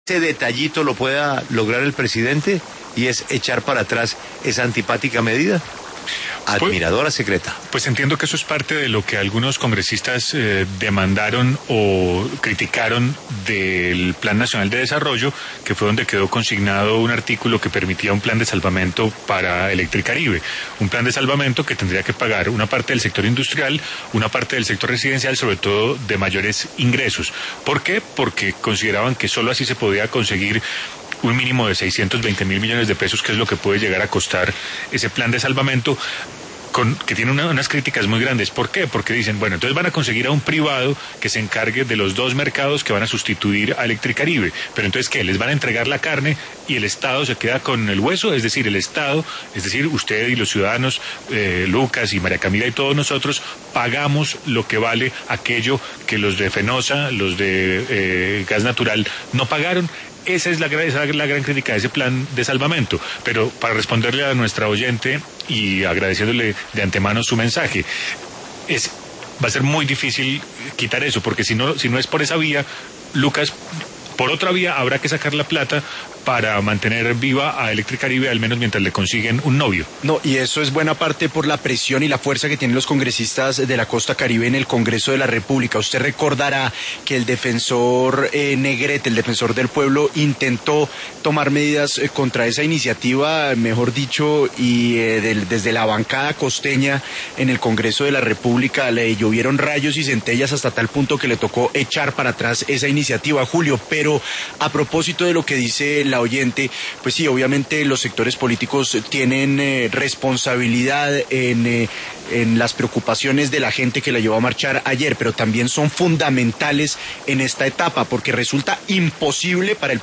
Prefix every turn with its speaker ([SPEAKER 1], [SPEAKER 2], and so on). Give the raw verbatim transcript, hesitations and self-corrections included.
[SPEAKER 1] ese detallito lo pueda lograr el presidente y es echar para atrás esa antipática medida? Admiradora secreta.
[SPEAKER 2] Pues entiendo que eso es parte de lo que algunos congresistas eh, demandaron o criticaron del Plan Nacional de Desarrollo, que fue donde quedó consignado un artículo que permitía un plan de salvamento para Electricaribe. Un plan de salvamento que tendría que pagar una parte del sector industrial, una parte del sector residencial, sobre todo de mayores ingresos. ¿Por qué? Porque consideraban que solo así se podía conseguir un mínimo de seiscientos veinte mil millones de pesos, que es lo que puede llegar a costar ese plan de salvamento, con, que tiene una, unas críticas muy grandes. ¿Por qué? Porque dicen, bueno, entonces van a conseguir a un privado que se encargue de los dos mercados que van a sustituir a Electricaribe. Pero entonces, ¿qué? Les van a entregar la carne y el Estado se queda con el hueso. Es decir, el Estado, es decir, usted y los ciudadanos, eh, Lucas y María Camila y todos nosotros, pagamos lo que vale aquello que los de Fenosa, los de eh, Gas Natural no pagaron. Esa es la, esa es la gran crítica de ese plan de salvamento. Pero para responderle a nuestra oyente y agradeciéndole de antemano su mensaje, es, va a ser muy difícil quitar eso, porque si no, si no es por esa vía, Lucas, por otra vía habrá que sacar la plata para mantener viva a Electricaribe, al menos mientras le consiguen un novio.
[SPEAKER 3] No, y eso es buena parte por la presión y la fuerza que tienen los congresistas de la costa caribe en el Congreso de la República. Usted recordará que el defensor eh, Negrete, el defensor del pueblo, intentó tomar medidas eh, contra esa iniciativa, mejor dicho, y eh, del, desde la bancada costeña en el Congreso de la República le llovieron rayos y centellas hasta tal punto que le tocó echar para atrás esa iniciativa, Julio. Pero a propósito de lo que dice la oyente, pues sí, obviamente los sectores políticos tienen eh, responsabilidad en, eh, en las preocupaciones de la gente que la llevó a marchar ayer, pero también son fundamentales en esta etapa, porque resulta imposible para el